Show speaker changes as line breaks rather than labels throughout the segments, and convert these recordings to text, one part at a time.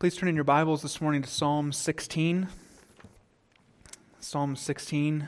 Please turn in your Bibles this morning to Psalm 16. Psalm 16.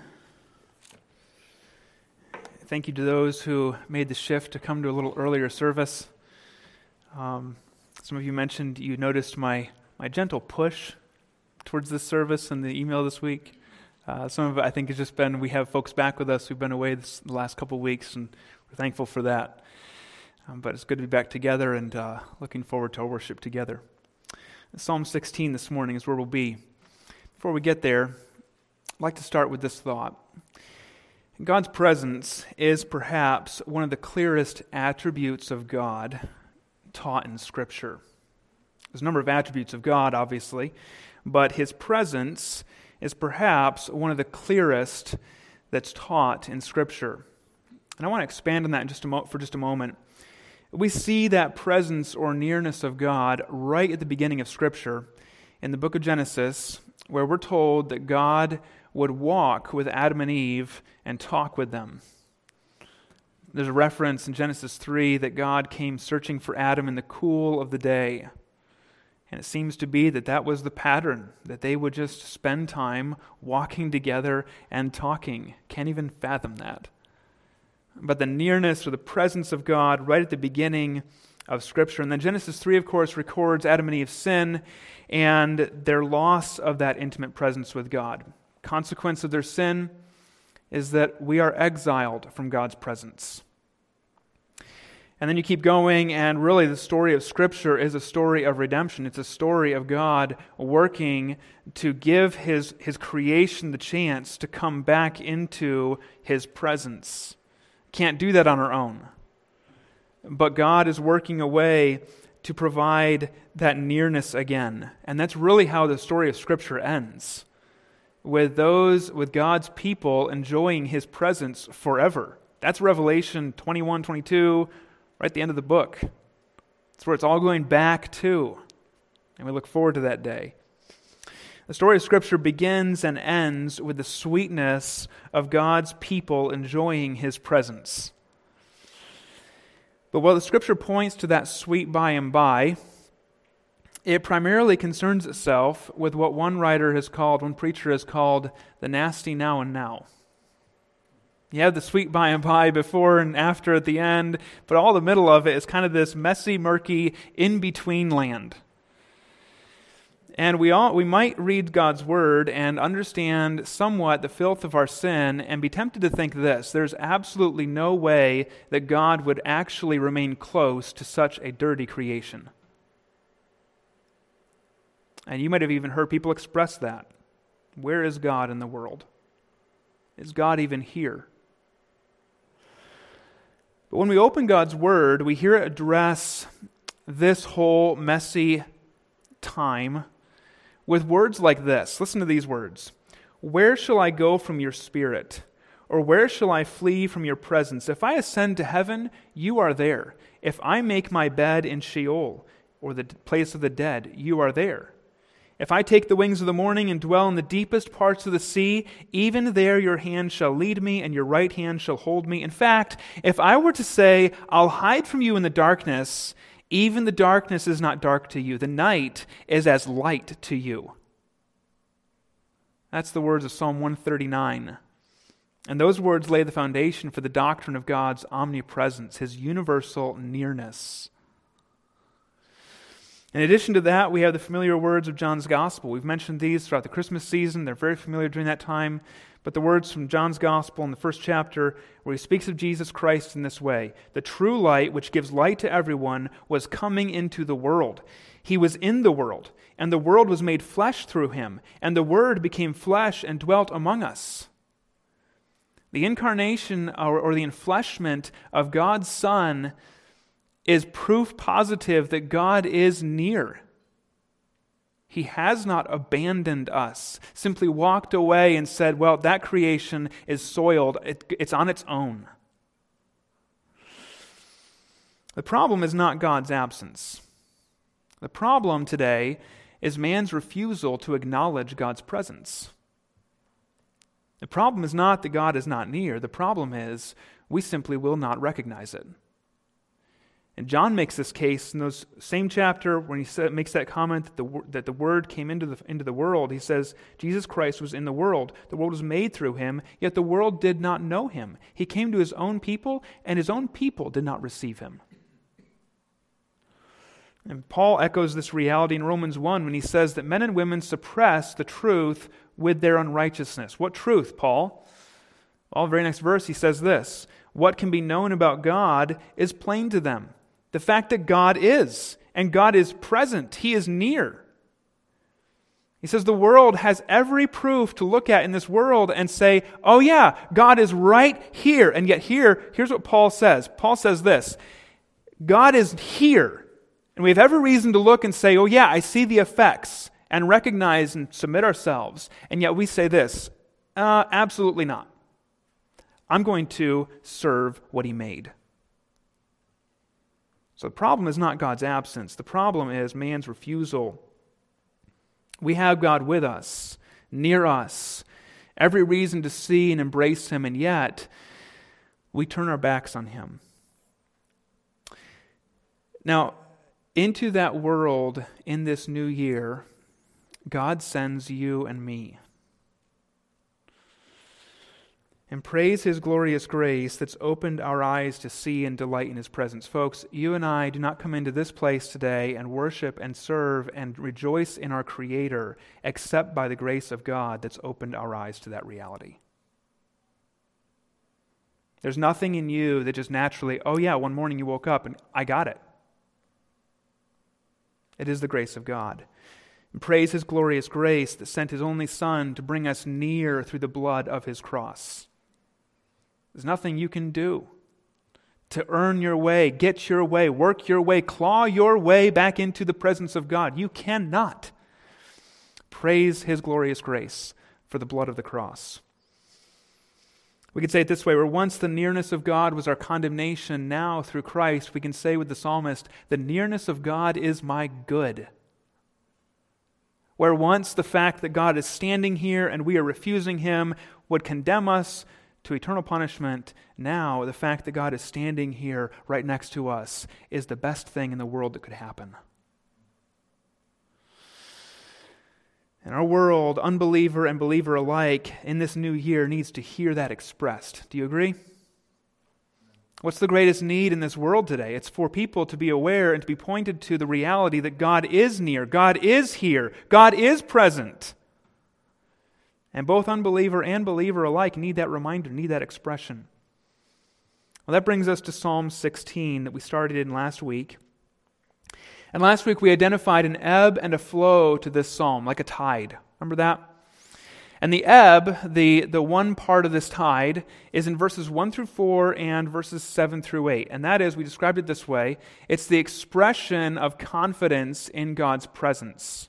Thank you to those who made the shift to come to a little earlier service. Some of you mentioned you noticed my gentle push towards this service in the email this week. Some of it I think has just been, we have folks back with us who've been away the last couple of weeks, and we're thankful for that. But it's good to be back together and looking forward to our worship together. Psalm 16 this morning is where we'll be. Before we get there, I'd like to start with this thought. God's presence is perhaps one of the clearest attributes of God taught in Scripture. There's a number of attributes of God, obviously, but His presence is perhaps one of the clearest that's taught in Scripture. And I want to expand on that for just a moment. We see that presence or nearness of God right at the beginning of Scripture in the book of Genesis, where we're told that God would walk with Adam and Eve and talk with them. There's a reference in Genesis 3 that God came searching for Adam in the cool of the day. And it seems to be that was the pattern, that they would just spend time walking together and talking. Can't even fathom that. But the nearness or the presence of God right at the beginning of Scripture. And then Genesis 3, of course, records Adam and Eve's sin and their loss of that intimate presence with God. Consequence of their sin is that we are exiled from God's presence. And then you keep going, and really the story of Scripture is a story of redemption. It's a story of God working to give His creation the chance to come back into His presence. Can't do that on our own. But God is working a way to provide that nearness again. And that's really how the story of Scripture ends. With God's people enjoying His presence forever. That's Revelation 21, 22, right at the end of the book. That's where it's all going back to. And we look forward to that day. The story of Scripture begins and ends with the sweetness of God's people enjoying His presence. But while the Scripture points to that sweet by and by, it primarily concerns itself with what one preacher has called the nasty now and now. You have the sweet by and by before and after at the end, but all the middle of it is kind of this messy, murky, in-between land. And we might read God's Word and understand somewhat the filth of our sin and be tempted to think this: there's absolutely no way that God would actually remain close to such a dirty creation. And you might have even heard people express that. Where is God in the world? Is God even here? But when we open God's Word, we hear it address this whole messy time with words like this. Listen to these words. Where shall I go from your Spirit? Or where shall I flee from your presence? If I ascend to heaven, you are there. If I make my bed in Sheol, or the place of the dead, you are there. If I take the wings of the morning and dwell in the deepest parts of the sea, even there your hand shall lead me and your right hand shall hold me. In fact, if I were to say, I'll hide from you in the darkness, even the darkness is not dark to you. The night is as light to you. That's the words of Psalm 139. And those words lay the foundation for the doctrine of God's omnipresence, His universal nearness. In addition to that, we have the familiar words of John's Gospel. We've mentioned these throughout the Christmas season. They're very familiar during that time. But the words from John's Gospel in the first chapter, where he speaks of Jesus Christ in this way: the true light, which gives light to everyone, was coming into the world. He was in the world, and the world was made flesh through Him, and the Word became flesh and dwelt among us. The incarnation or the enfleshment of God's Son is proof positive that God is near. He has not abandoned us, simply walked away and said, well, that creation is soiled. It's on its own. The problem is not God's absence. The problem today is man's refusal to acknowledge God's presence. The problem is not that God is not near. The problem is we simply will not recognize it. And John makes this case in those same chapter when he makes that comment that the Word came into the world. He says, Jesus Christ was in the world was made through him, yet the world did not know him. He came to his own people, and his own people did not receive him. And Paul echoes this reality in Romans 1 when he says that men and women suppress the truth with their unrighteousness. What truth, Paul? Well, the very next verse he says this, what can be known about God is plain to them. The fact that God is, and God is present. He is near. He says the world has every proof to look at in this world and say, oh yeah, God is right here. And yet here's what Paul says. Paul says this, God is here. And we have every reason to look and say, oh yeah, I see the effects, and recognize and submit ourselves. And yet we say this, absolutely not. I'm going to serve what he made. So the problem is not God's absence. The problem is man's refusal. We have God with us, near us, every reason to see and embrace him, and yet we turn our backs on him. Now, into that world in this new year, God sends you and me. And praise his glorious grace that's opened our eyes to see and delight in his presence. Folks, you and I do not come into this place today and worship and serve and rejoice in our Creator except by the grace of God that's opened our eyes to that reality. There's nothing in you that just naturally, oh yeah, one morning you woke up and I got it. It is the grace of God. And praise his glorious grace that sent his only Son to bring us near through the blood of his cross. There's nothing you can do to earn your way, get your way, work your way, claw your way back into the presence of God. You cannot. Praise his glorious grace for the blood of the cross. We could say it this way, where once the nearness of God was our condemnation, now through Christ we can say with the psalmist, the nearness of God is my good. Where once the fact that God is standing here and we are refusing him would condemn us to eternal punishment, now the fact that God is standing here right next to us is the best thing in the world that could happen. And our world, unbeliever and believer alike, in this new year needs to hear that expressed. Do you agree? What's the greatest need in this world today? It's for people to be aware and to be pointed to the reality that God is near, God is here, God is present. And both unbeliever and believer alike need that reminder, need that expression. Well, that brings us to Psalm 16 that we started in last week. And last week we identified an ebb and a flow to this psalm, like a tide. Remember that? And the ebb, the one part of this tide, is in verses 1 through 4 and verses 7 through 8. And that is, we described it this way, it's the expression of confidence in God's presence.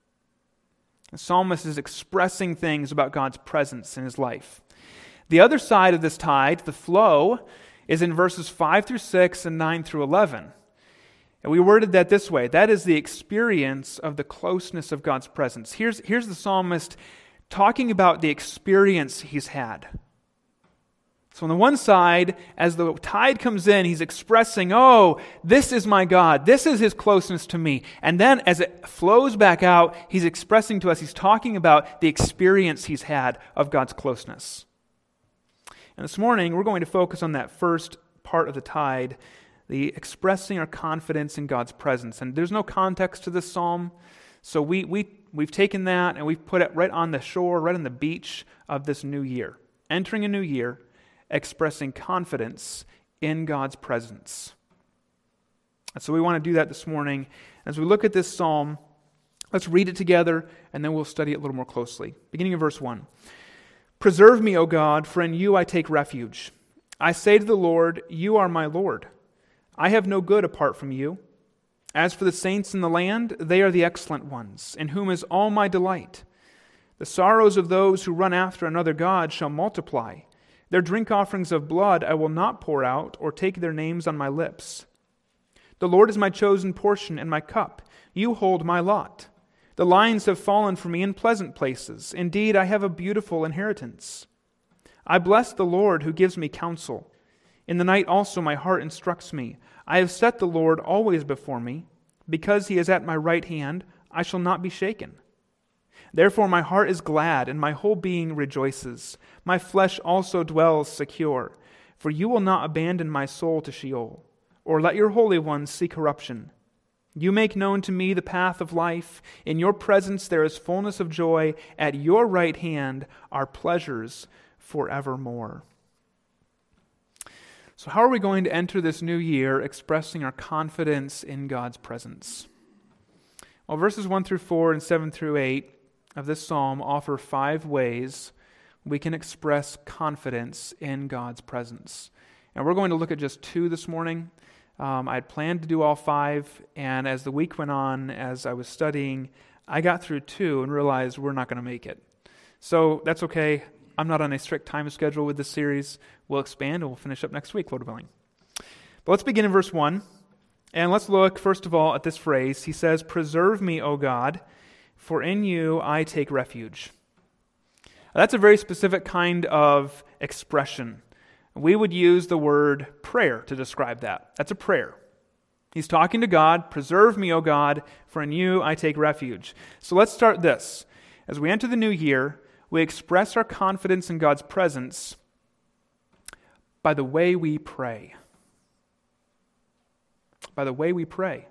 The psalmist is expressing things about God's presence in his life. The other side of this tide, the flow, is in verses 5 through 6 and 9 through 11. And we worded that this way. That is the experience of the closeness of God's presence. Here's the psalmist talking about the experience he's had. So on the one side, as the tide comes in, he's expressing, oh, this is my God. This is his closeness to me. And then as it flows back out, he's expressing to us, he's talking about the experience he's had of God's closeness. And this morning, we're going to focus on that first part of the tide, the expressing our confidence in God's presence. And there's no context to this psalm, so we've taken that and we've put it right on the shore, right on the beach of this new year. Entering a new year, expressing confidence in God's presence. And so we want to do that this morning. As we look at this psalm, let's read it together, and then we'll study it a little more closely. Beginning of verse 1. Preserve me, O God, for in you I take refuge. I say to the Lord, you are my Lord. I have no good apart from you. As for the saints in the land, they are the excellent ones, in whom is all my delight. The sorrows of those who run after another god shall multiply. Their drink offerings of blood I will not pour out, or take their names on my lips. The Lord is my chosen portion and my cup. You hold my lot. The lines have fallen for me in pleasant places. Indeed, I have a beautiful inheritance. I bless the Lord who gives me counsel. In the night also my heart instructs me. I have set the Lord always before me. Because he is at my right hand, I shall not be shaken. Therefore my heart is glad, and my whole being rejoices. My flesh also dwells secure. For you will not abandon my soul to Sheol, or let your Holy One see corruption. You make known to me the path of life. In your presence there is fullness of joy. At your right hand are pleasures forevermore. So how are we going to enter this new year expressing our confidence in God's presence? Well, verses 1 through 4 and 7 through 8 of this psalm offer 5 ways we can express confidence in God's presence. And we're going to look at just 2 this morning. I had planned to do all 5, and as the week went on, as I was studying, I got through 2 and realized we're not going to make it. So that's okay. I'm not on a strict time schedule with this series. We'll expand and we'll finish up next week, Lord willing. But let's begin in verse 1. And let's look, first of all, at this phrase. He says, "Preserve me, O God, for in you I take refuge." That's a very specific kind of expression. We would use the word prayer to describe that. That's a prayer. He's talking to God, "Preserve me, O God, for in you I take refuge." So let's start this. As we enter the new year, we express our confidence in God's presence by the way we pray. By the way we pray.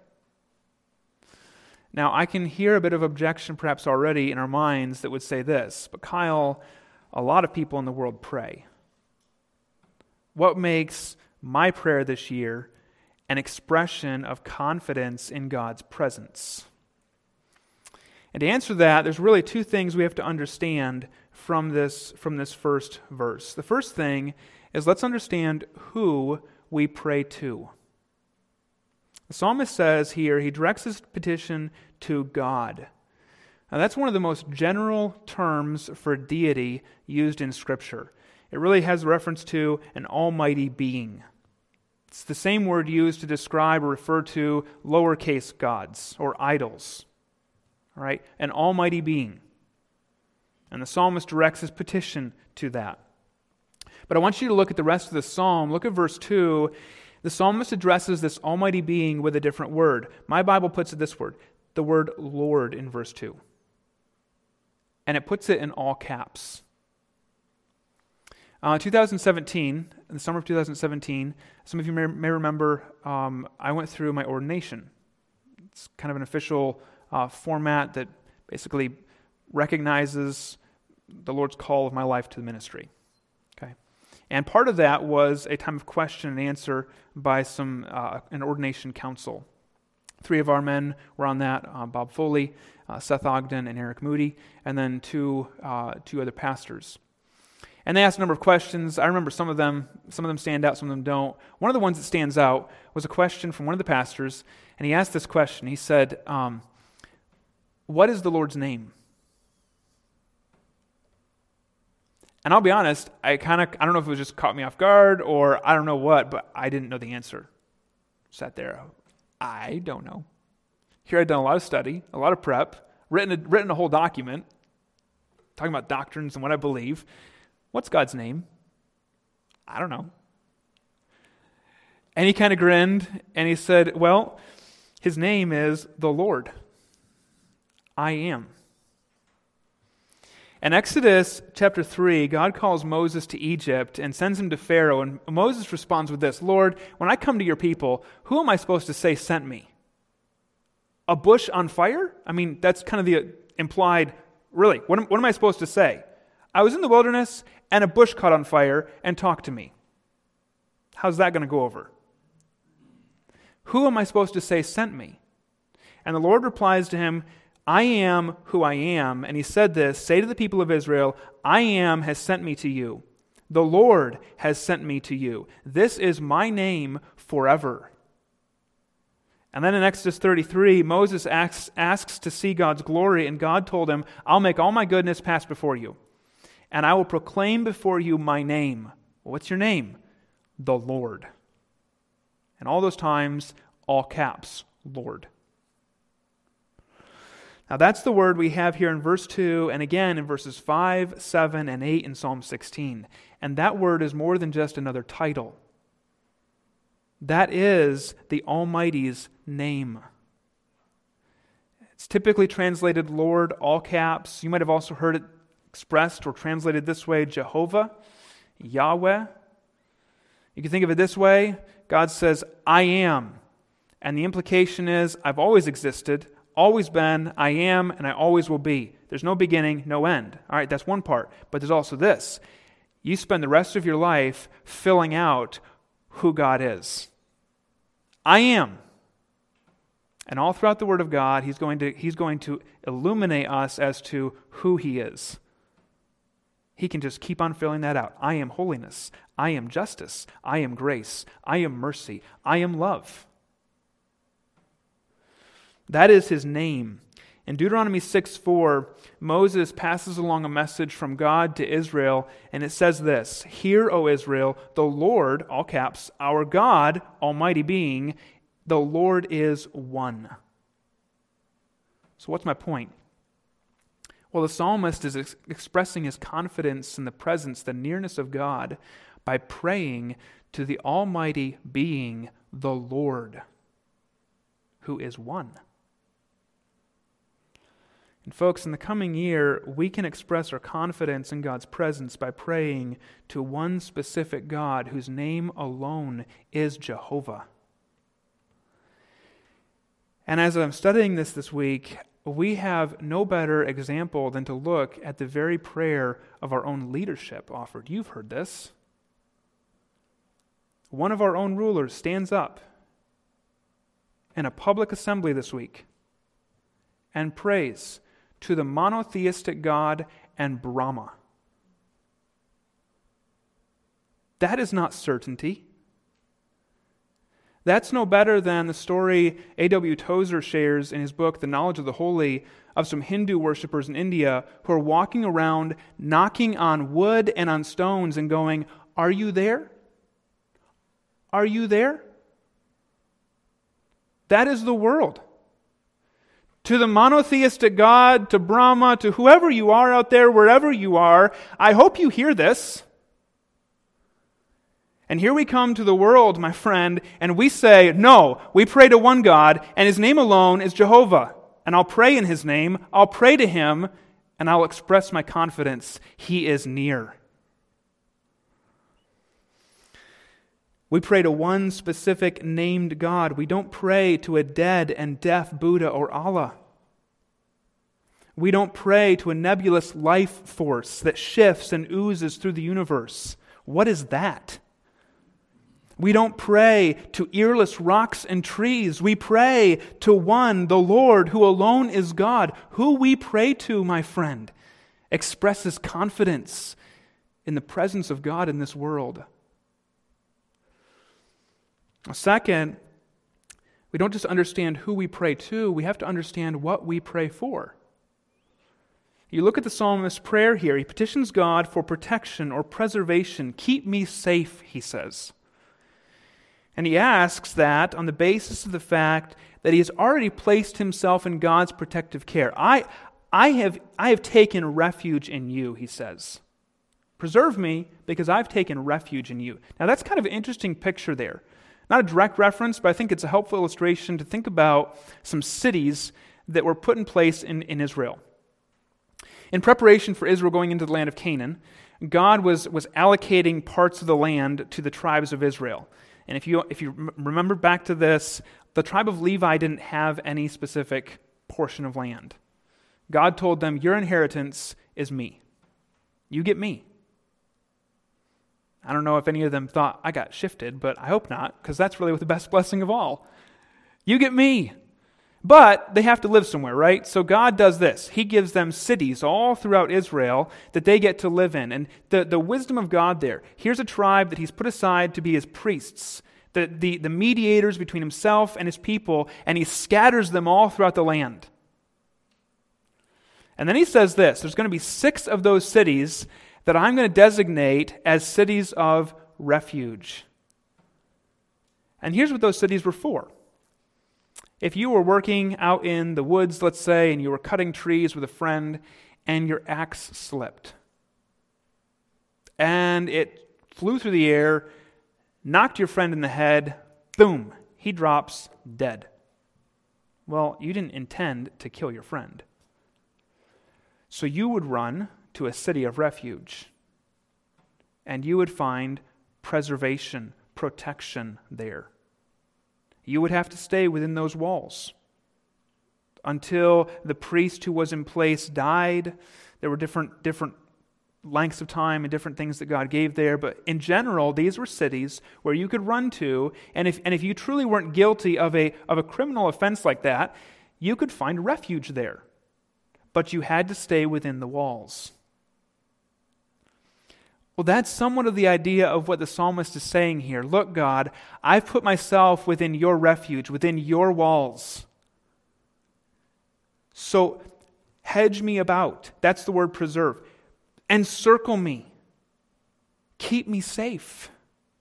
Now, I can hear a bit of objection perhaps already in our minds that would say this, but Kyle, a lot of people in the world pray. What makes my prayer this year an expression of confidence in God's presence? And to answer that, there's really 2 things we have to understand from this first verse. The first thing is let's understand who we pray to. The psalmist says here he directs his petition to God. Now that's one of the most general terms for deity used in Scripture. It really has reference to an almighty being. It's the same word used to describe or refer to lowercase gods or idols. All right, an almighty being. And the psalmist directs his petition to that. But I want you to look at the rest of the psalm. Look at verse 2. The psalmist addresses this almighty being with a different word. My Bible puts it this word, the word Lord in verse 2. And it puts it in all caps. 2017, in the summer of 2017, some of you may remember I went through my ordination. It's kind of an official format that basically recognizes the Lord's call of my life to the ministry. Okay, and part of that was a time of question and answer by an ordination council. 3 of our men were on that: Bob Foley, Seth Ogden, and Eric Moody, and then two other pastors. And they asked a number of questions. I remember some of them stand out, some of them don't. One of the ones that stands out was a question from one of the pastors, and he asked this question. He said, "What is the Lord's name?" And I'll be honest, I don't know if it was just caught me off guard or I don't know what, but I didn't know the answer. Sat there, I don't know. Here I'd done a lot of study, a lot of prep, written a whole document talking about doctrines and what I believe. What's God's name? I don't know. And he kind of grinned and he said, well, his name is the Lord. I am. In Exodus chapter 3, God calls Moses to Egypt and sends him to Pharaoh, and Moses responds with this: Lord, when I come to your people, who am I supposed to say sent me? A bush on fire? I mean, that's kind of the implied, really, what am I supposed to say? I was in the wilderness and a bush caught on fire and talked to me. How's that going to go over? Who am I supposed to say sent me? And the Lord replies to him, I am who I am. And he said this, say to the people of Israel, I am has sent me to you. The Lord has sent me to you. This is my name forever. And then in Exodus 33, Moses asks to see God's glory, and God told him, I'll make all my goodness pass before you, and I will proclaim before you my name. Well, what's your name? The Lord. And all those times, all caps, Lord. Now that's the word we have here in verse 2, and again in verses 5, 7, and 8 in Psalm 16. And that word is more than just another title. That is the Almighty's name. It's typically translated Lord, all caps. You might have also heard it expressed or translated this way, Jehovah, Yahweh. You can think of it this way. God says, I am. And the implication is, I've always existed, always been, I am, and I always will be. There's no beginning, no end. All right, that's one part. But there's also this. You spend the rest of your life filling out who God is. I am. And all throughout the Word of God, He's going to illuminate us as to who He is. He can just keep on filling that out. I am holiness. I am justice. I am grace. I am mercy. I am love. That is His name. In Deuteronomy 6:4, Moses passes along a message from God to Israel, and it says this, Hear, O Israel, the Lord, all caps, our God, Almighty being, the Lord is one. So what's my point? Well, the psalmist is expressing his confidence in the presence, the nearness of God, by praying to the Almighty being, the Lord, who is one. And folks, in the coming year, we can express our confidence in God's presence by praying to one specific God whose name alone is Jehovah. And as I'm studying this week, we have no better example than to look at the very prayer of our own leadership offered. You've heard this. One of our own rulers stands up in a public assembly this week and prays to the monotheistic God and Brahma. That is not certainty. That's no better than the story A.W. Tozer shares in his book, The Knowledge of the Holy, of some Hindu worshippers in India who are walking around knocking on wood and on stones and going, Are you there? Are you there? That is the world. To the monotheistic God, to Brahma, to whoever you are out there, wherever you are, I hope you hear this. And here we come to the world, my friend, and we say, no, we pray to one God, and His name alone is Jehovah. And I'll pray in His name, I'll pray to Him, and I'll express my confidence. He is near. We pray to one specific named God. We don't pray to a dead and deaf Buddha or Allah. We don't pray to a nebulous life force that shifts and oozes through the universe. What is that? We don't pray to earless rocks and trees. We pray to one, the Lord, who alone is God. Who we pray to, my friend, expresses confidence in the presence of God in this world. Second, we don't just understand who we pray to, we have to understand what we pray for. You look at the psalmist's prayer here. He petitions God for protection or preservation. Keep me safe, he says. And he asks that on the basis of the fact that he has already placed himself in God's protective care. I have taken refuge in you, he says. Preserve me because I've taken refuge in you. Now that's kind of an interesting picture there. Not a direct reference, but I think it's a helpful illustration to think about some cities that were put in place in Israel. In preparation for Israel going into the land of Canaan, God was allocating parts of the land to the tribes of Israel. And if you remember back to this, the tribe of Levi didn't have any specific portion of land. God told them, your inheritance is me. You get me. I don't know if any of them thought, I got shifted, but I hope not, because that's really the best blessing of all. You get me. But they have to live somewhere, right? So God does this. He gives them cities all throughout Israel that they get to live in. And the wisdom of God there, here's a tribe that He's put aside to be His priests, the mediators between Himself and His people, and He scatters them all throughout the land. And then He says this, there's going to be 6 of those cities that I'm going to designate as cities of refuge. And here's what those cities were for. If you were working out in the woods, let's say, and you were cutting trees with a friend, and your axe slipped, and it flew through the air, knocked your friend in the head, boom, he drops dead. Well, you didn't intend to kill your friend. So you would run to a city of refuge, and you would find preservation, protection there. You would have to stay within those walls until the priest who was in place died. There were different lengths of time and different things that God gave there, but in general, these were cities where you could run to, and if you truly weren't guilty of a criminal offense like that, you could find refuge there. But you had to stay within the walls. Well, that's somewhat of the idea of what the psalmist is saying here. Look, God, I've put myself within your refuge, within your walls. So hedge me about. That's the word preserve. Encircle me. Keep me safe.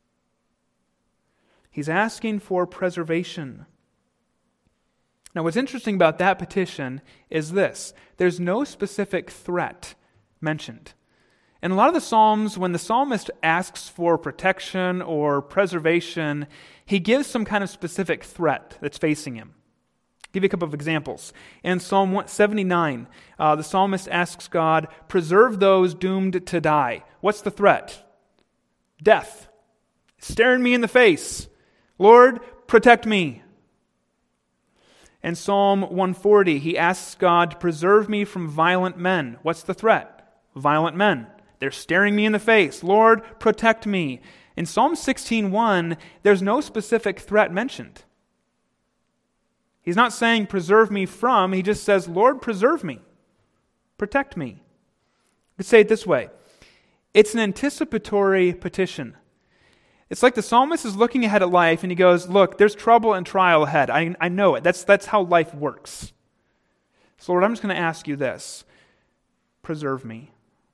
He's asking for preservation. Now, what's interesting about that petition is this. There's no specific threat mentioned. In a lot of the Psalms, when the psalmist asks for protection or preservation, he gives some kind of specific threat that's facing him. I'll give you a couple of examples. In Psalm 79, the psalmist asks God, preserve those doomed to die. What's the threat? Death. Staring me in the face. Lord, protect me. In Psalm 140, he asks God to preserve me from violent men. What's the threat? Violent men. They're staring me in the face. Lord, protect me. In Psalm 16:1, there's no specific threat mentioned. He's not saying preserve me from, he just says, Lord, preserve me. Protect me. Let's say it this way. It's an anticipatory petition. It's like the psalmist is looking ahead at life and he goes, look, there's trouble and trial ahead. I know it. That's how life works. So Lord, I'm just going to ask you this. Preserve me.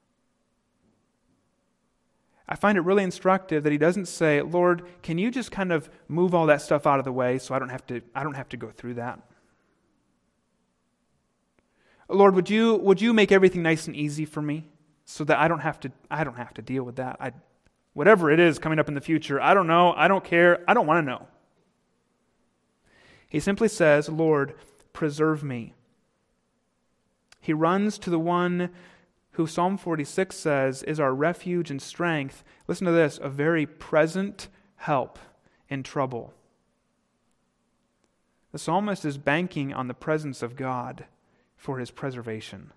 I find it really instructive that he doesn't say, Lord, can you just kind of move all that stuff out of the way so I don't have to go through that? Lord, would you make everything nice and easy for me so that I don't have to deal with that? Whatever it is coming up in the future, I don't know, I don't care, I don't want to know. He simply says, Lord, preserve me. He runs to the one who Psalm 46 says is our refuge and strength. Listen to this, a very present help in trouble. The psalmist is banking on the presence of God for his preservation.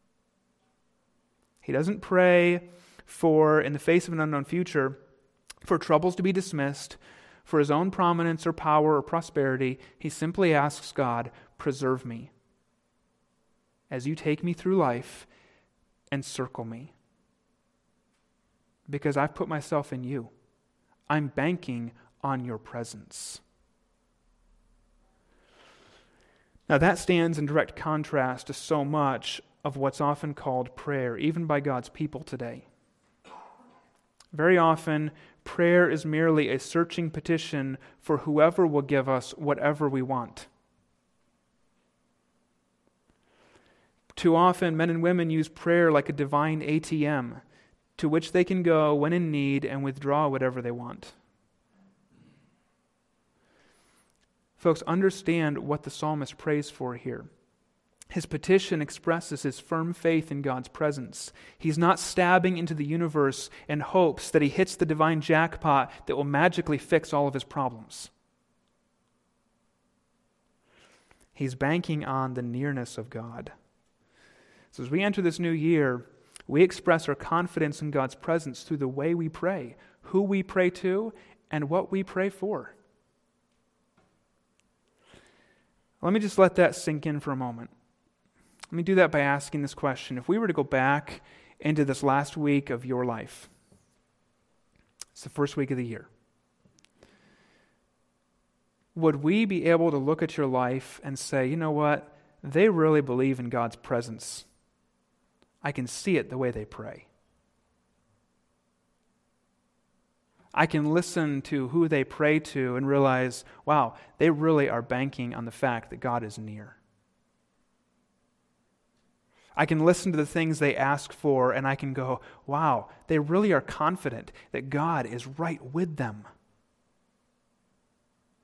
He doesn't pray for, in the face of an unknown future, for troubles to be dismissed, for his own prominence or power or prosperity. He simply asks God, preserve me. As you take me through life, encircle me. Because I've put myself in you. I'm banking on your presence. Now that stands in direct contrast to so much of what's often called prayer, even by God's people today. Very often, prayer is merely a searching petition for whoever will give us whatever we want. Too often, men and women use prayer like a divine ATM to which they can go when in need and withdraw whatever they want. Folks, understand what the psalmist prays for here. His petition expresses his firm faith in God's presence. He's not stabbing into the universe in hopes that he hits the divine jackpot that will magically fix all of his problems. He's banking on the nearness of God. So as we enter this new year, we express our confidence in God's presence through the way we pray, who we pray to, and what we pray for. Let me just let that sink in for a moment. Let me do that by asking this question. If we were to go back into this last week of your life, it's the first week of the year, would we be able to look at your life and say, you know what? They really believe in God's presence. I can see it the way they pray. I can listen to who they pray to and realize, wow, they really are banking on the fact that God is near. I can listen to the things they ask for and I can go, wow, they really are confident that God is right with them.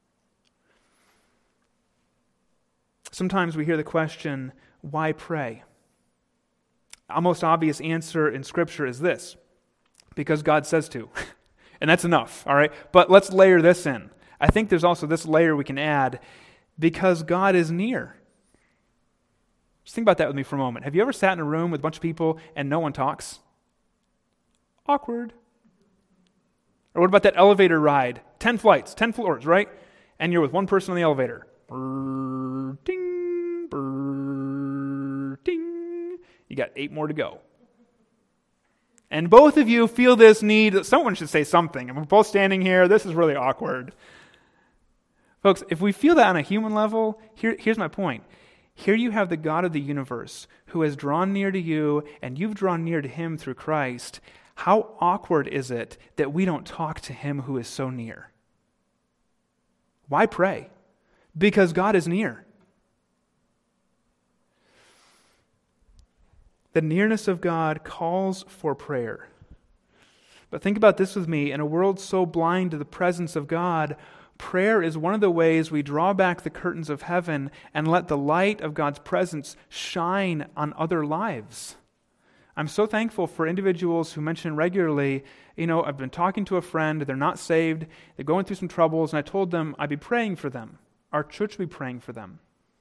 Sometimes we hear the question, why pray? A most obvious answer in Scripture is this: because God says to. And that's enough, all right? But let's layer this in. I think there's also this layer we can add, because God is near. Just think about that with me for a moment. Have you ever sat in a room with a bunch of people and no one talks? Awkward. Or what about that elevator ride? 10 flights, 10 floors, right? And you're with one person on the elevator. Brrr, ding, brrr, ding. You got 8 more to go. And both of you feel this need that someone should say something. And we're both standing here. This is really awkward. Folks, if we feel that on a human level, here's my point. Here you have the God of the universe who has drawn near to you, and you've drawn near to him through Christ. How awkward is it that we don't talk to him who is so near? Why pray? Because God is near. The nearness of God calls for prayer. But think about this with me. In a world so blind to the presence of God, prayer is one of the ways we draw back the curtains of heaven and let the light of God's presence shine on other lives. I'm so thankful for individuals who mention regularly, I've been talking to a friend, they're not saved, they're going through some troubles, and I told them I'd be praying for them. Our church would be praying for them.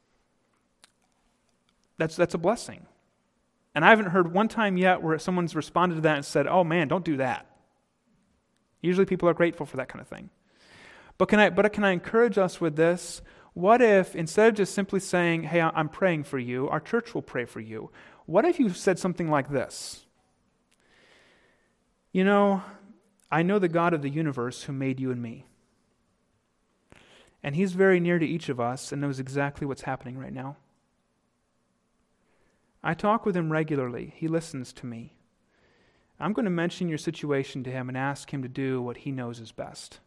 That's a blessing. And I haven't heard one time yet where someone's responded to that and said, oh man, don't do that. Usually people are grateful for that kind of thing. But can I encourage us with this? What if, instead of just simply saying, hey, I'm praying for you, our church will pray for you, what if you said something like this? I know the God of the universe who made you and me. And he's very near to each of us and knows exactly what's happening right now. I talk with him regularly. He listens to me. I'm going to mention your situation to him and ask him to do what he knows is best.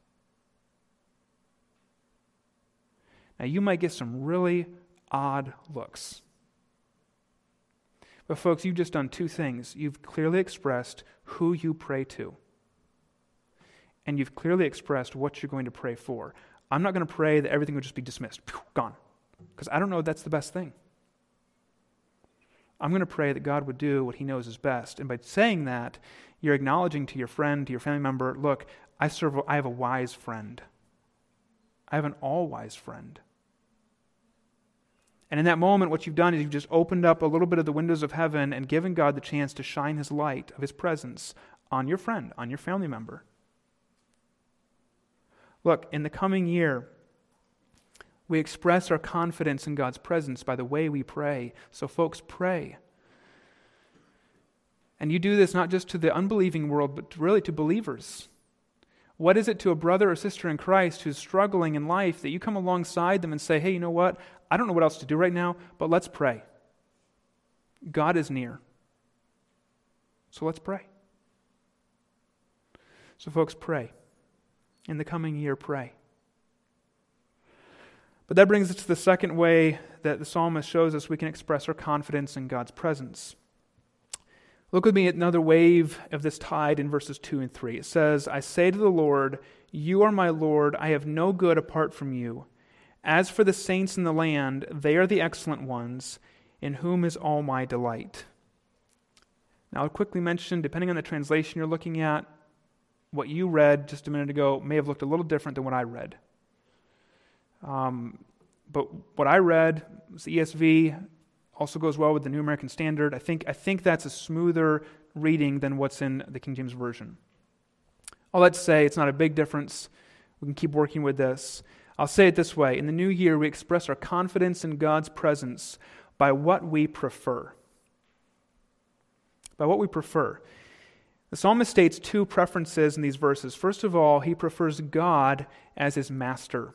Now, you might get some really odd looks. But folks, you've just done 2 things. You've clearly expressed who you pray to. And you've clearly expressed what you're going to pray for. I'm not going to pray that everything would just be dismissed, gone. Because I don't know if that's the best thing. I'm going to pray that God would do what he knows is best. And by saying that, you're acknowledging to your friend, to your family member, look, I have a wise friend. I have an all-wise friend. And in that moment, what you've done is you've just opened up a little bit of the windows of heaven and given God the chance to shine his light of his presence on your friend, on your family member. Look, in the coming year, we express our confidence in God's presence by the way we pray. So folks, pray. And you do this not just to the unbelieving world, but really to believers. What is it to a brother or sister in Christ who's struggling in life that you come alongside them and say, hey, you know what? I don't know what else to do right now, but let's pray. God is near. So let's pray. So folks, pray. In the coming year, pray. But that brings us to the second way that the psalmist shows us we can express our confidence in God's presence. Look with me at another wave of this tide in verses 2 and 3. It says, I say to the Lord, you are my Lord, I have no good apart from you. As for the saints in the land, they are the excellent ones, in whom is all my delight. Now I'll quickly mention, depending on the translation you're looking at, what you read just a minute ago may have looked a little different than what I read. But what I read was the ESV, also goes well with the New American Standard. I think that's a smoother reading than what's in the King James Version. All that to say, it's not a big difference. We can keep working with this. I'll say it this way. In the new year, we express our confidence in God's presence by what we prefer. By what we prefer. The psalmist states 2 preferences in these verses. First of all, he prefers God as his master.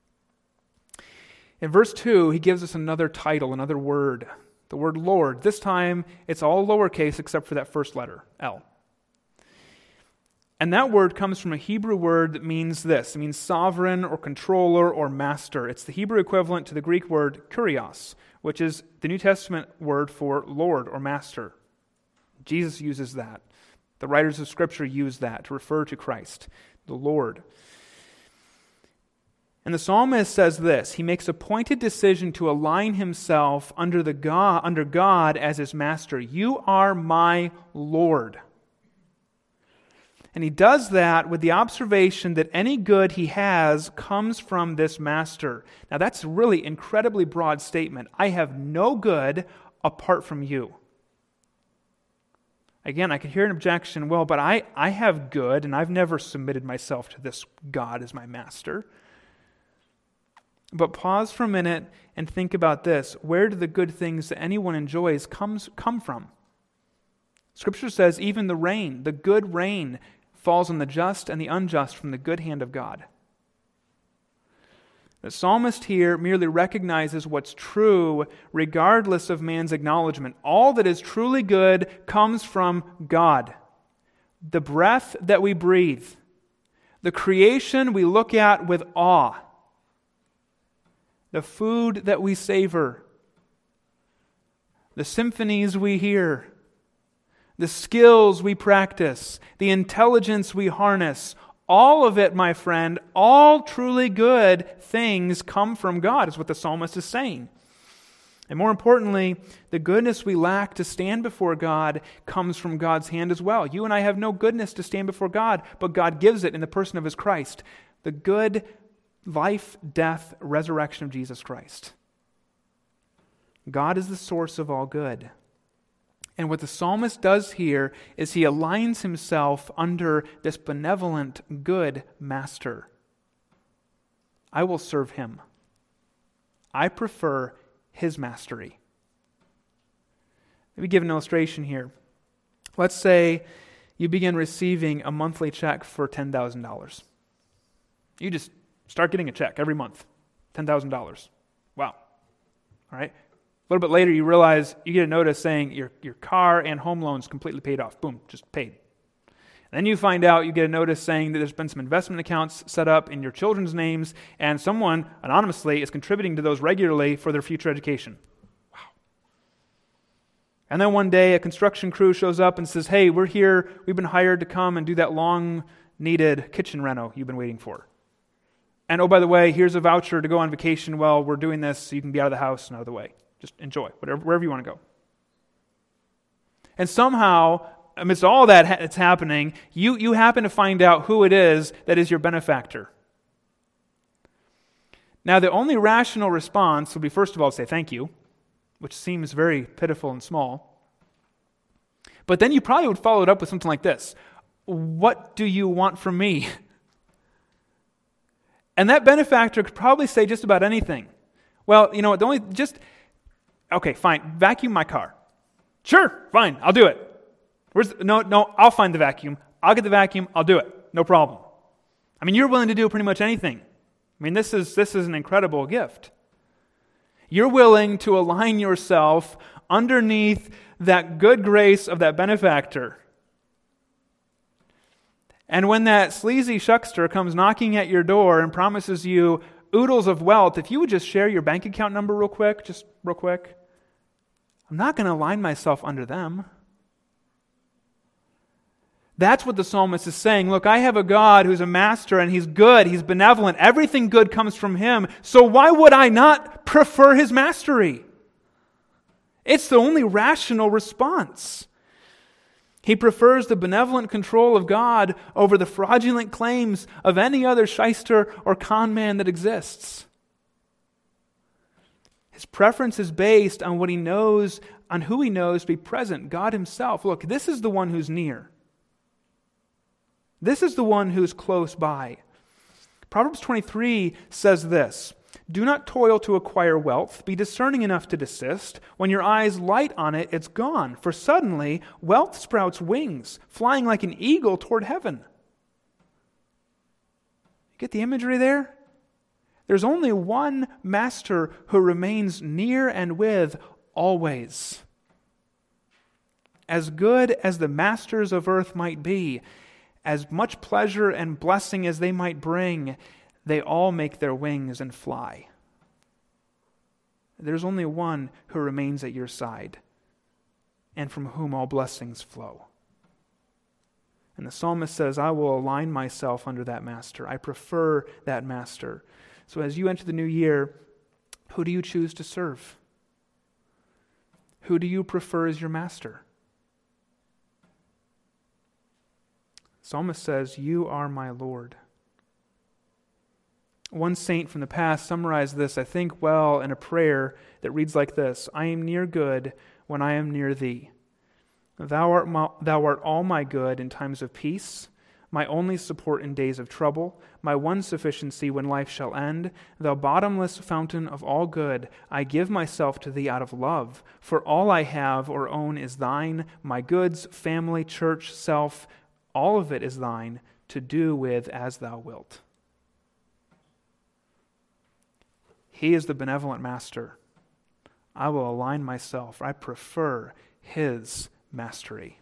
In verse 2, he gives us another title, another word, the word Lord. This time, it's all lowercase except for that first letter, L. And that word comes from a Hebrew word that means this. It means sovereign or controller or master. It's the Hebrew equivalent to the Greek word kurios, which is the New Testament word for Lord or master. Jesus uses that. The writers of Scripture use that to refer to Christ, the Lord. And the psalmist says this, he makes a pointed decision to align himself under God as his master. You are my Lord. And he does that with the observation that any good he has comes from this master. Now that's a really incredibly broad statement. I have no good apart from you. Again, I could hear an objection, well, but I have good and I've never submitted myself to this God as my master. But pause for a minute and think about this. Where do the good things that anyone enjoys come from? Scripture says even the rain, the good rain, falls on the just and the unjust from the good hand of God. The psalmist here merely recognizes what's true regardless of man's acknowledgement. All that is truly good comes from God. The breath that we breathe, the creation we look at with awe, the food that we savor, the symphonies we hear, the skills we practice, the intelligence we harness, all of it, my friend, all truly good things come from God, is what the psalmist is saying. And more importantly, the goodness we lack to stand before God comes from God's hand as well. You and I have no goodness to stand before God, but God gives it in the person of His Christ. The good life, death, resurrection of Jesus Christ. God is the source of all good. And what the psalmist does here is he aligns himself under this benevolent, good master. I will serve him. I prefer his mastery. Let me give an illustration here. Let's say you begin receiving a monthly check for $10,000. You just start getting a check every month, $10,000. Wow. All right. A little bit later, you realize you get a notice saying your car and home loans completely paid off. Boom, just paid. And then you find out, you get a notice saying that there's been some investment accounts set up in your children's names, and someone anonymously is contributing to those regularly for their future education. Wow. And then one day, a construction crew shows up and says, hey, we're here. We've been hired to come and do that long-needed kitchen reno you've been waiting for. And oh, by the way, here's a voucher to go on vacation while we're doing this so you can be out of the house and out of the way. Just enjoy, wherever you want to go. And somehow, amidst all that that's happening, you happen to find out who it is that is your benefactor. Now, the only rational response would be, first of all, to say thank you, which seems very pitiful and small. But then you probably would follow it up with something like this. What do you want from me? And that benefactor could probably say just about anything. Well, you know what, okay, fine, vacuum my car. Sure, fine, I'll do it. No, I'll find the vacuum. I'll get the vacuum, I'll do it. No problem. I mean, you're willing to do pretty much anything. I mean, this is an incredible gift. You're willing to align yourself underneath that good grace of that benefactor. And when that sleazy shuckster comes knocking at your door and promises you oodles of wealth, if you would just share your bank account number real quick, I'm not going to align myself under them. That's what the psalmist is saying. Look, I have a God who's a master and He's good, He's benevolent. Everything good comes from Him. So why would I not prefer His mastery? It's the only rational response. He prefers the benevolent control of God over the fraudulent claims of any other shyster or con man that exists. His preference is based on what he knows, on who he knows to be present, God Himself. Look, this is the one who's near. This is the one who's close by. Proverbs 23 says this, do not toil to acquire wealth. Be discerning enough to desist. When your eyes light on it, it's gone. For suddenly, wealth sprouts wings, flying like an eagle toward heaven. You get the imagery there? There's only one master who remains near and with always. As good as the masters of earth might be, as much pleasure and blessing as they might bring, they all make their wings and fly. There's only one who remains at your side, and from whom all blessings flow. And the psalmist says, I will align myself under that master. I prefer that master. So as you enter the new year, who do you choose to serve? Who do you prefer as your master? Psalmist says, "You are my Lord." One saint from the past summarized this, I think, well in a prayer that reads like this: "I am near good when I am near thee. Thou art all my good in times of peace, my only support in days of trouble, my one sufficiency when life shall end. Thou bottomless fountain of all good, I give myself to thee out of love, for all I have or own is thine, my goods, family, church, self, all of it is thine, to do with as thou wilt." He is the benevolent master. I will align myself. I prefer his mastery.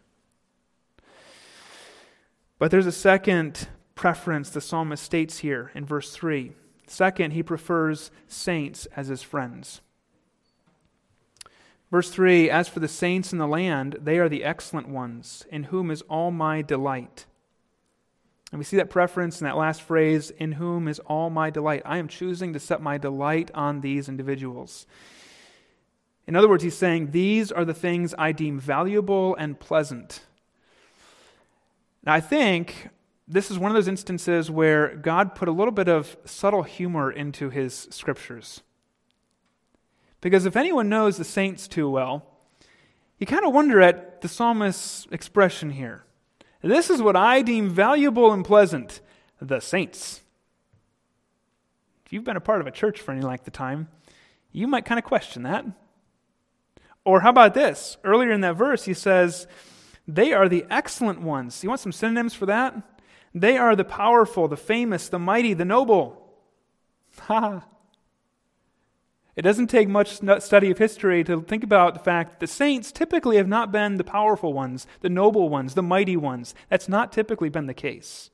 But there's a second preference the psalmist states here in verse 3. Second, he prefers saints as his friends. Verse 3, "As for the saints in the land, they are the excellent ones, in whom is all my delight." And we see that preference in that last phrase, "in whom is all my delight." I am choosing to set my delight on these individuals. In other words, he's saying, these are the things I deem valuable and pleasant. Now, I think this is one of those instances where God put a little bit of subtle humor into his scriptures. Because if anyone knows the saints too well, you kind of wonder at the psalmist's expression here. This is what I deem valuable and pleasant, the saints. If you've been a part of a church for any length of time, you might kind of question that. Or how about this? Earlier in that verse, he says, they are the excellent ones. You want some synonyms for that? They are the powerful, the famous, the mighty, the noble. Ha! It doesn't take much study of history to think about the fact that the saints typically have not been the powerful ones, the noble ones, the mighty ones. That's not typically been the case.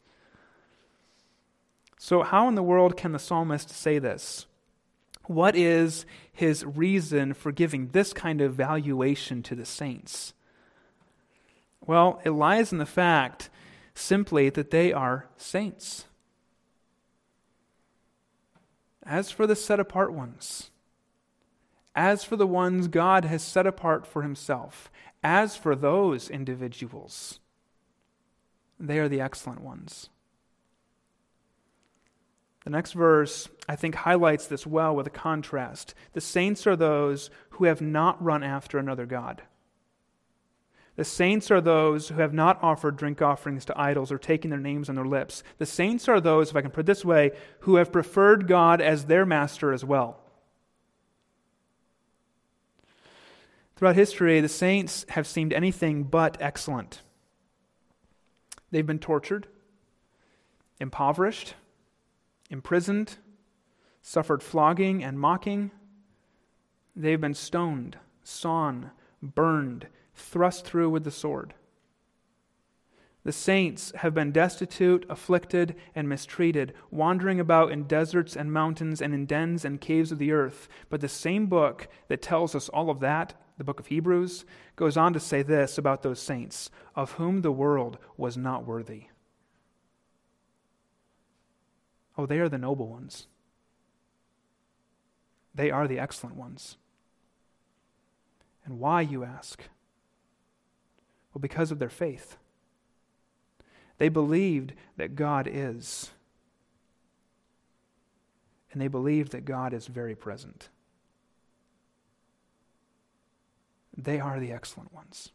So how in the world can the psalmist say this? What is his reason for giving this kind of valuation to the saints? Well, it lies in the fact simply that they are saints. As for the set-apart ones, as for the ones God has set apart for himself, as for those individuals, they are the excellent ones. The next verse, I think, highlights this well with a contrast. The saints are those who have not run after another god. The saints are those who have not offered drink offerings to idols or taken their names on their lips. The saints are those, if I can put it this way, who have preferred God as their master as well. Throughout history, the saints have seemed anything but excellent. They've been tortured, impoverished, imprisoned, suffered flogging and mocking. They've been stoned, sawn, burned, thrust through with the sword. The saints have been destitute, afflicted, and mistreated, wandering about in deserts and mountains and in dens and caves of the earth. But the same book that tells us all of that, the book of Hebrews, goes on to say this about those saints, of whom the world was not worthy. Oh, they are the noble ones. They are the excellent ones. And why, you ask? Well, because of their faith. They believed that God is. And they believed that God is very present. They are the excellent ones.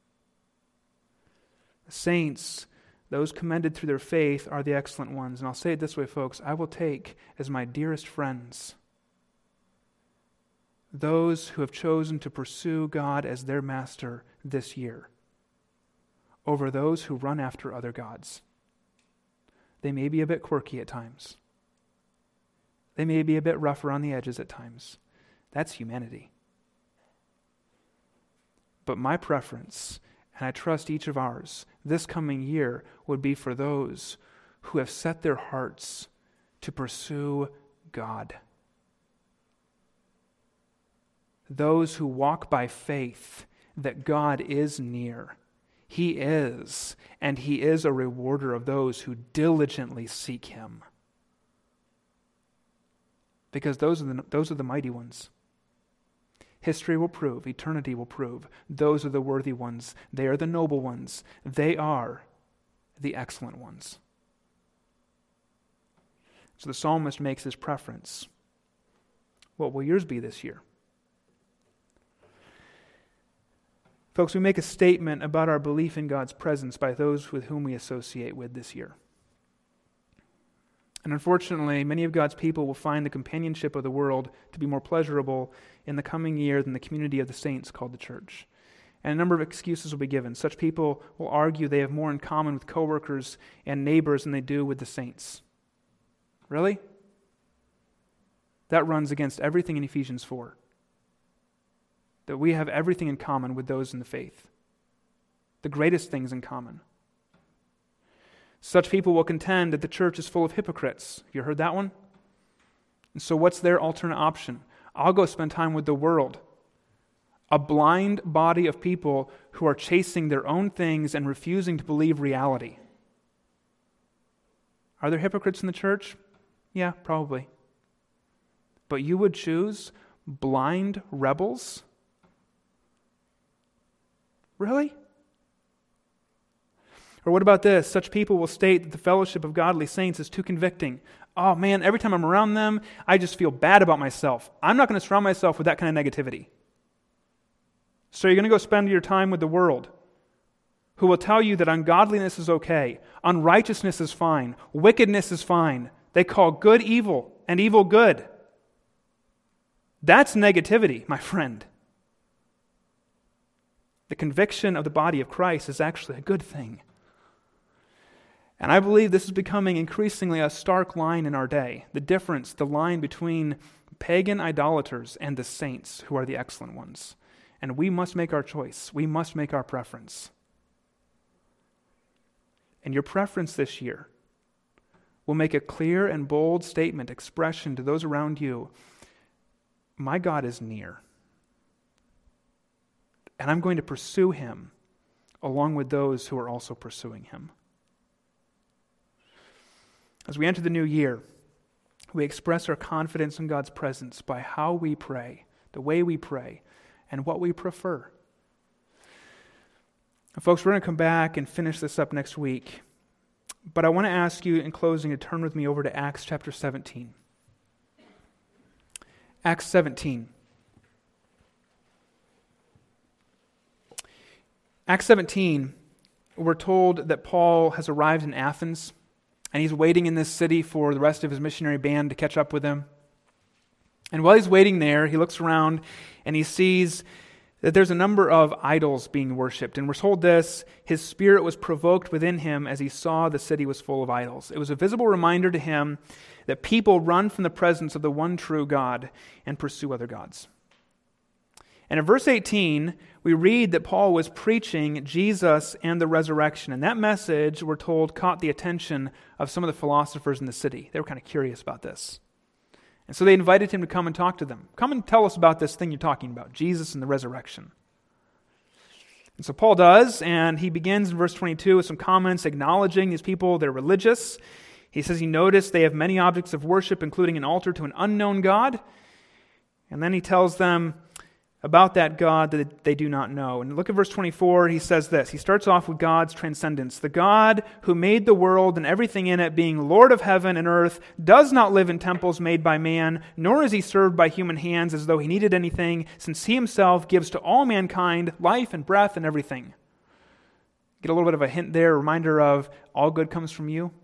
The saints, those commended through their faith, are the excellent ones. And I'll say it this way, folks. I will take as my dearest friends those who have chosen to pursue God as their master this year over those who run after other gods. They may be a bit quirky at times. They may be a bit rough around the edges at times. That's humanity. But my preference, and I trust each of ours, this coming year would be for those who have set their hearts to pursue God. Those who walk by faith that God is near. He is, and He is a rewarder of those who diligently seek Him. because those are the mighty ones. History will prove, eternity will prove, those are the worthy ones. They are the noble ones. They are the excellent ones. So the psalmist makes his preference. What will yours be this year? Folks, we make a statement about our belief in God's presence by those with whom we associate with this year. And unfortunately, many of God's people will find the companionship of the world to be more pleasurable in the coming year than the community of the saints called the church. And a number of excuses will be given. Such people will argue they have more in common with coworkers and neighbors than they do with the saints. Really? That runs against everything in Ephesians 4. That we have everything in common with those in the faith. The greatest things in common. Such people will contend that the church is full of hypocrites. You heard that one? And so what's their alternate option? I'll go spend time with the world. A blind body of people who are chasing their own things and refusing to believe reality. Are there hypocrites in the church? Yeah, probably. But you would choose blind rebels? Really? Or what about this? Such people will state that the fellowship of godly saints is too convicting. Oh man, every time I'm around them, I just feel bad about myself. I'm not going to surround myself with that kind of negativity. So you're going to go spend your time with the world, who will tell you that ungodliness is okay, unrighteousness is fine, wickedness is fine. They call good evil and evil good. That's negativity, my friend. The conviction of the body of Christ is actually a good thing. And I believe this is becoming increasingly a stark line in our day. The difference, the line between pagan idolaters and the saints who are the excellent ones. And we must make our choice. We must make our preference. And your preference this year will make a clear and bold statement, expression to those around you. My God is near. And I'm going to pursue him along with those who are also pursuing him. As we enter the new year, we express our confidence in God's presence by how we pray, the way we pray, and what we prefer. Folks, we're going to come back and finish this up next week. But I want to ask you in closing to turn with me over to Acts chapter 17. Acts 17. Acts 17, we're told that Paul has arrived in Athens, and he's waiting in this city for the rest of his missionary band to catch up with him. And while he's waiting there, he looks around and he sees that there's a number of idols being worshipped. And we're told this, his spirit was provoked within him as he saw the city was full of idols. It was a visible reminder to him that people run from the presence of the one true God and pursue other gods. And in verse 18, we read that Paul was preaching Jesus and the resurrection. And that message, we're told, caught the attention of some of the philosophers in the city. They were kind of curious about this. And so they invited him to come and talk to them. Come and tell us about this thing you're talking about, Jesus and the resurrection. And so Paul does, and he begins in verse 22 with some comments acknowledging these people, they're religious. He says he noticed they have many objects of worship, including an altar to an unknown God. And then he tells them about that God that they do not know. And look at verse 24, he says this. He starts off with God's transcendence. The God who made the world and everything in it, being Lord of heaven and earth, does not live in temples made by man, nor is he served by human hands as though he needed anything, since he himself gives to all mankind life and breath and everything. Get a little bit of a hint there, a reminder of all good comes from you.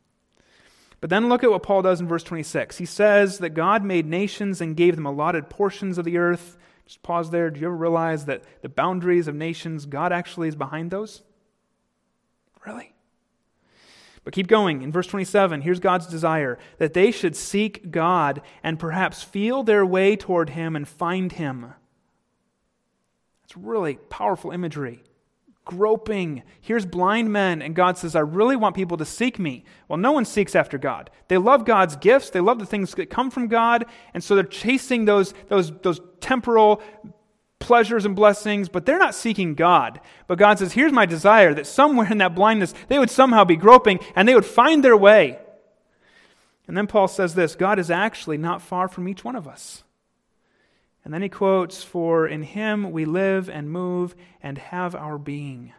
But then look at what Paul does in verse 26. He says that God made nations and gave them allotted portions of the earth. Just pause there. Do you ever realize that the boundaries of nations, God actually is behind those? Really? But keep going. In verse 27, here's God's desire, that they should seek God and perhaps feel their way toward him and find him. It's really powerful imagery. Groping. Here's blind men, and God says, I really want people to seek me. Well, no one seeks after God. They love God's gifts. They love the things that come from God, and so they're chasing those temporal pleasures and blessings, but they're not seeking God. But God says, here's my desire, that somewhere in that blindness, they would somehow be groping, and they would find their way. And then Paul says this, God is actually not far from each one of us. And then he quotes, "For in him we live and move and have our being."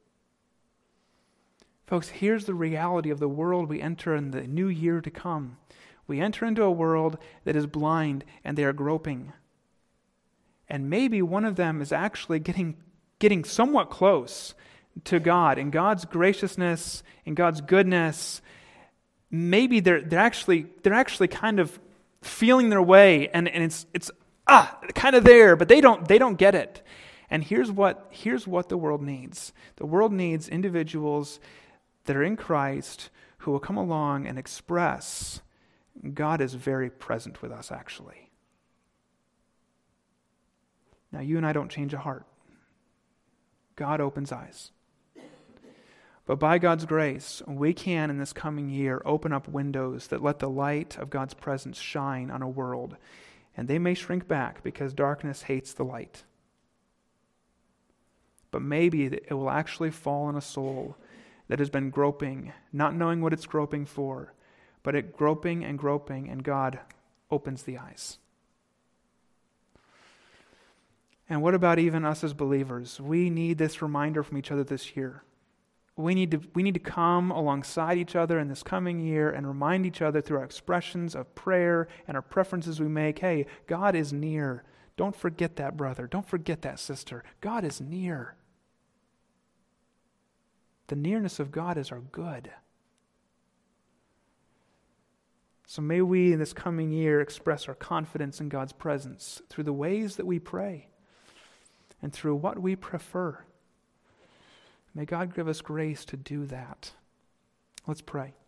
Folks, here's the reality of the world we enter in the new year to come. We enter into a world that is blind and they are groping. And maybe one of them is actually getting somewhat close to God in God's graciousness, in God's goodness. Maybe they're actually kind of feeling their way, and it's kind of there, but they don't get it. And here's what the world needs. The world needs individuals that are in Christ who will come along and express God is very present with us, actually. Now, you and I don't change a heart. God opens eyes. But by God's grace, we can, in this coming year, open up windows that let the light of God's presence shine on a world. And they may shrink back because darkness hates the light. But maybe it will actually fall on a soul that has been groping, not knowing what it's groping for, but it groping, and God opens the eyes. And what about even us as believers? We need this reminder from each other this year. We need to come alongside each other in this coming year and remind each other through our expressions of prayer and our preferences we make, hey, God is near. Don't forget that, brother. Don't forget that, sister. God is near. The nearness of God is our good. So may we in this coming year express our confidence in God's presence through the ways that we pray and through what we prefer. May God give us grace to do that. Let's pray.